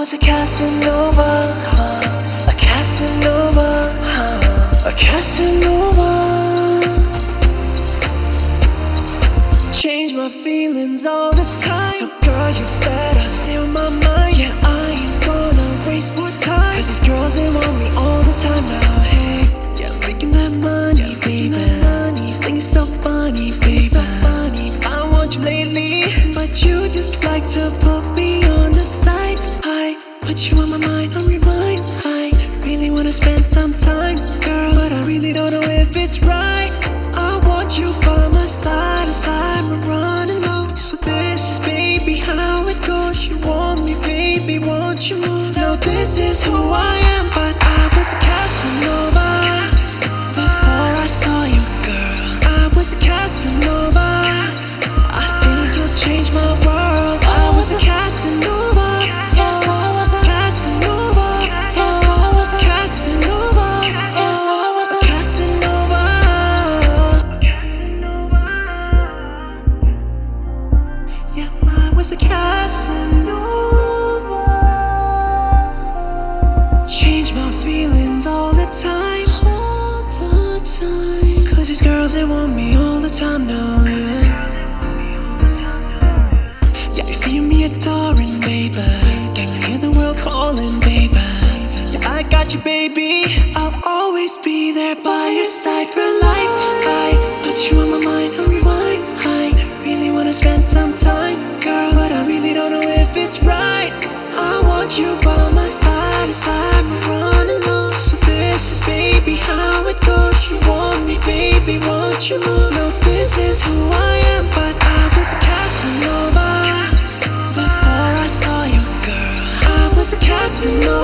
was a Casanova, a Casanova, a Casanova. Change my feelings all the time. So girl, you better steal my mind. Yeah, I ain't gonna waste more time, 'cause these girls, they want me all the time now. Hey, yeah, I'm making that money, baby. These things so funny, baby. So funny. I want you lately, but you just like to put me on the side. I put you on my mind, on rewind. I really wanna spend some time, girl, but I really don't know if it's right. I want you by my side, aside, we're running low. So this is, baby, how it goes. You want me, baby, want you more. No, this is who I am, but I was a Casanova before I saw you, girl. I was a Casanova. I think you'll change my world. I was a Casanova. Yeah, I was a Casanova. Yeah, I was a Casanova. Yeah, I was a Casanova. Yeah, I was a Casanova. Change my feelings all the time. All the time. 'Cause these girls, they want me all the time now, yeah. Yeah, you see me adoring, baby. Can you hear the world calling, baby? Yeah, I got you, baby. I'll always be there by your side for life. I put you on my mind, on rewind. I really wanna spend some time, girl, but I really don't know if it's right. I want you by my side, aside, we're running low. So this is, baby, how it goes. You want me, baby, want you more. No, this is who I am, but I was a Casanova before I saw you, girl. I was a Casanova.